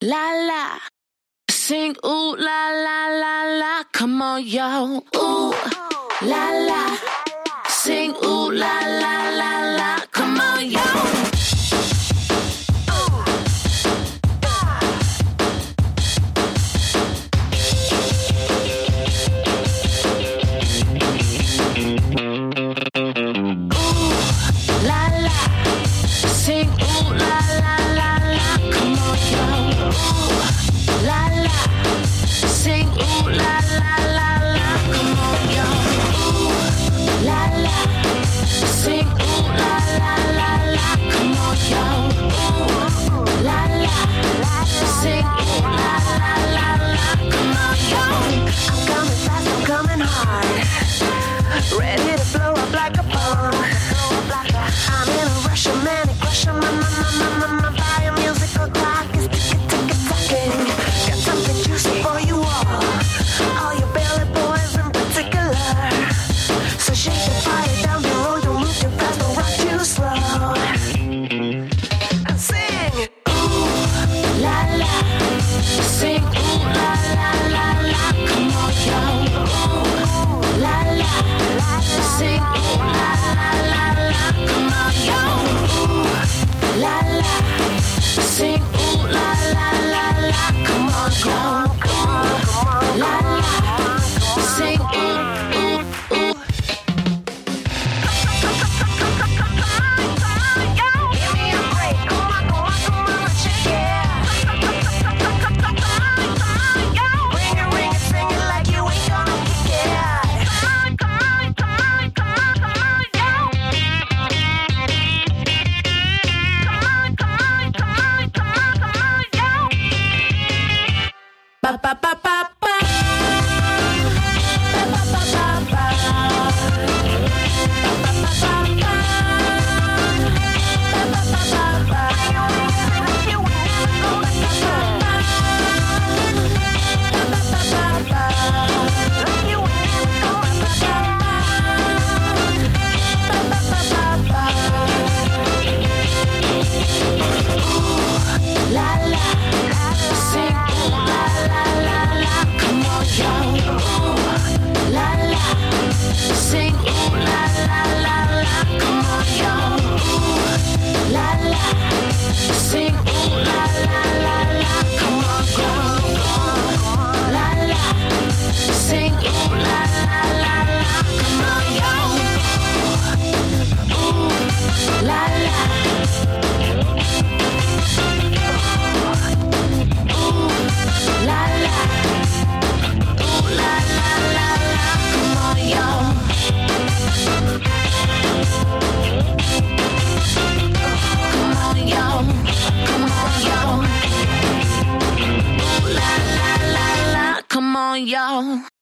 la la. Sing ooh la la la la. Come on, yo. Ooh la la. Sing ooh la la la la. Come on, yo. Ready to blow up like a bomb. I'm in a rush, a manic rush. My bio musical clock is ticking. Got something juicy for you all your belly boys in particular. So shake the fire down below. Don't move too fast, don't rock too slow. And sing, ooh la la. Sing, ooh la la la la. Come on, yo. Ooh la la. Sing ooh la la la la, come on yo. Ooh la la. Sing ooh la la la la, come on yo. Ooh la la. Sing ooh ooh ooh. Give me a break, come on, let's shake it. Ring it, sing it like you ain't gonna kick it. Ba ba ba ba ba. Ba ba ba ba ba. Ba ba ba ba ba. Ba ba ba ba ba. La la. Sing ooh la la la la. Come on yo. Ooh la la. Sing ooh la la la la. Come on yo. Ooh la la. Sing ooh la la la la. Come on yo. La la. Sing ooh la la la la. Come on yo. Ooh la la. La la, ooh la la la la, come on yo. Come on yo, come on yo. Ooh la la la la, come on yo.